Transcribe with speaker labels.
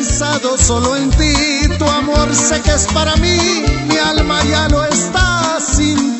Speaker 1: pensado solo en ti, tu amor sé que es para mí, mi alma ya lo está sin